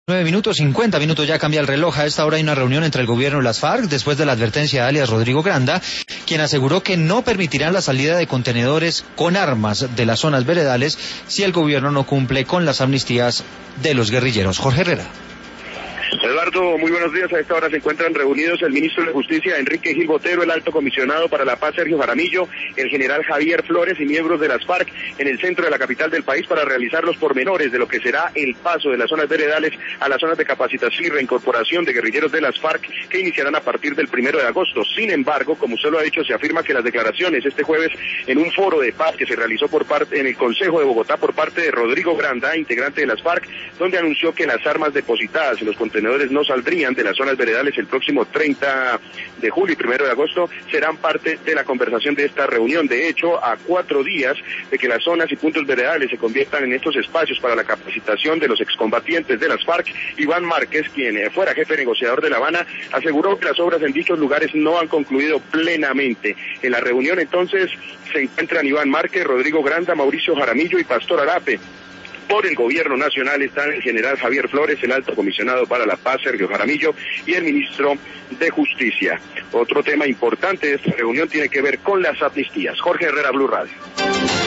9 minutos, 50 minutos ya cambia el reloj. A esta hora hay una reunión entre el gobierno y las FARC después de la advertencia de alias Rodrigo Granda, quien aseguró que no permitirán la salida de contenedores con armas de las zonas veredales si el gobierno no cumple con las amnistías de los guerrilleros. Jorge Herrera. Eduardo, muy buenos días. A esta hora se encuentran reunidos el ministro de Justicia, Enrique Gil Botero, el alto comisionado para la paz, Sergio Jaramillo, el general Javier Flores y miembros de las FARC en el centro de la capital del país para realizar los pormenores de lo que será el paso de las zonas veredales a las zonas de capacitación y reincorporación de guerrilleros de las FARC que iniciarán a partir del 1 de agosto. Sin embargo, como usted lo ha dicho, se afirma que las declaraciones este jueves en un foro de paz que se realizó en el Consejo de Bogotá por parte de Rodrigo Granda, integrante de las FARC, donde anunció que las armas depositadas en los contenedores no saldrían de las zonas veredales el próximo 30 de julio y 1 de agosto, serán parte de la conversación de esta reunión. De hecho, a 4 días de que las zonas y puntos veredales se conviertan en estos espacios para la capacitación de los excombatientes de las FARC, Iván Márquez, quien fuera jefe negociador de La Habana, aseguró que las obras en dichos lugares no han concluido plenamente. En la reunión entonces se encuentran Iván Márquez, Rodrigo Granda, Mauricio Jaramillo y Pastor Arape. Por el gobierno nacional están el general Javier Flores, el alto comisionado para la paz, Sergio Jaramillo, y el ministro de Justicia. Otro tema importante de esta reunión tiene que ver con las amnistías. Jorge Herrera, Blue Radio.